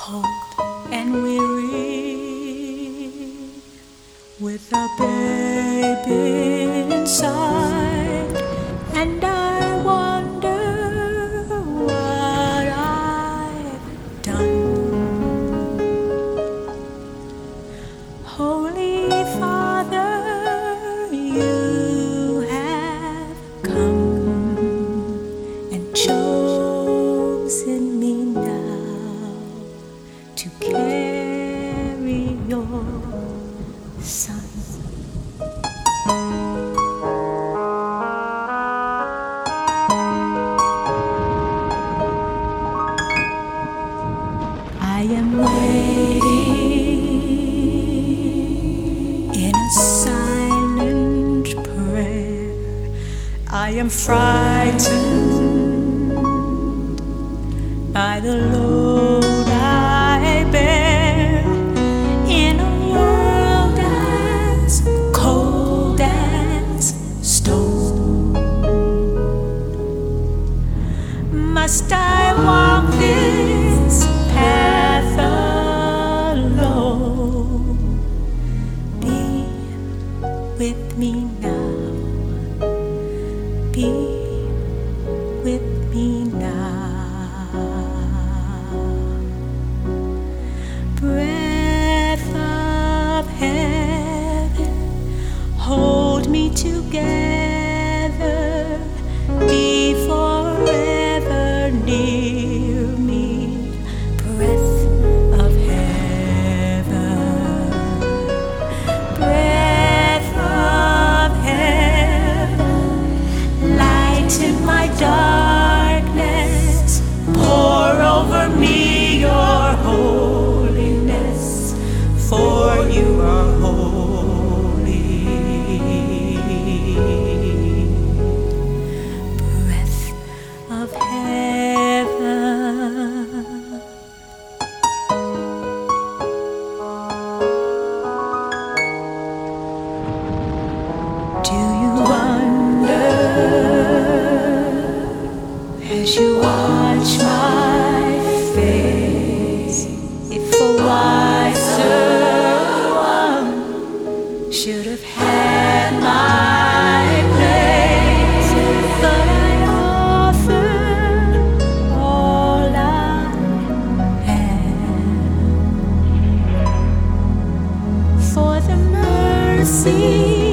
cold and weary, with a baby inside, and I wonder what I've done. Holy Father, you have come and chosen me now to carry your Son. I am waiting in a silent prayer. I am frightened by the load I bear in a world as cold as stone. Must I walk this path alone? Be with me now. Be with me now. Breath of heaven, hold me together. Be forever near me. Breath of heaven, breath of heaven, lighten my darkness. Pour over me your holiness, for you are holy. Breath of heaven. Do you wonder, as you watch my face, if a wiser one should have had my place? But I offer all I have for the mercy